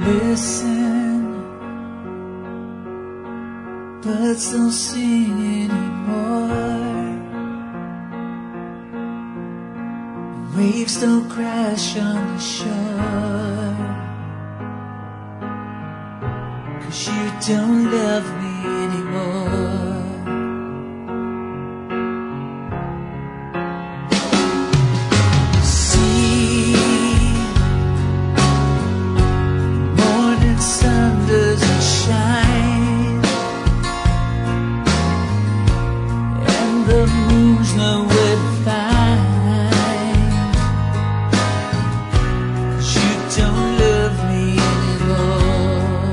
Listen, birds don't sing anymore. Waves don't crash on the shore. 'Cause you don't love me anymore. The moon's nowhere to find. 'Cause you don't love me anymore.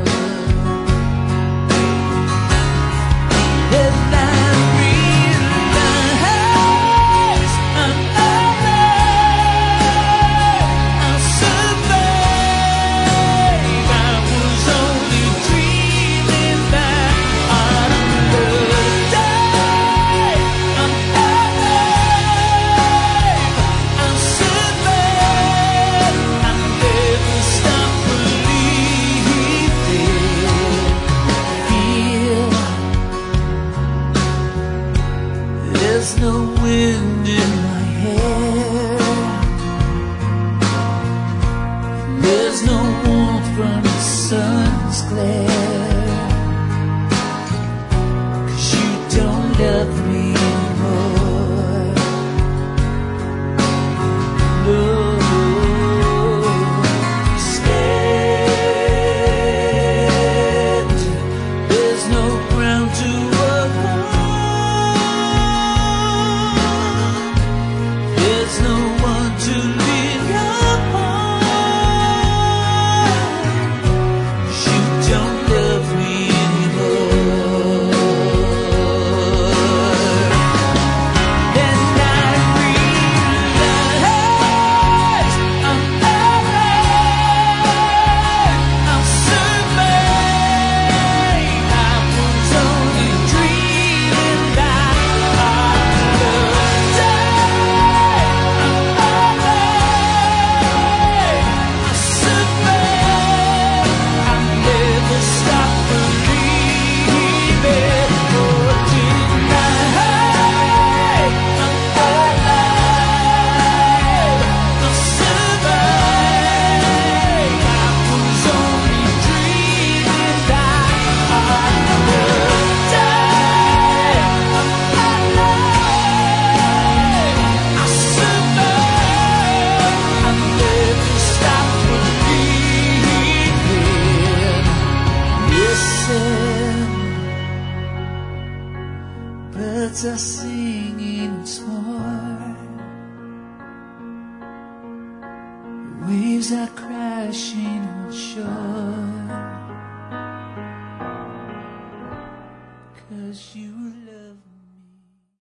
And I realize I'm I'll survive. I was only dreaming that I'd love. There's no wind in my hair. There's no warmth from the sun's glare. 'Cause you don't love me anymore. No, scared. There's no ground to walk on. There's no one to lean upon. 'Cause you don't love me anymore. And I realize I'm I'll survive. I was only dreaming that I'd birds are singing once more. Waves are crashing on shore.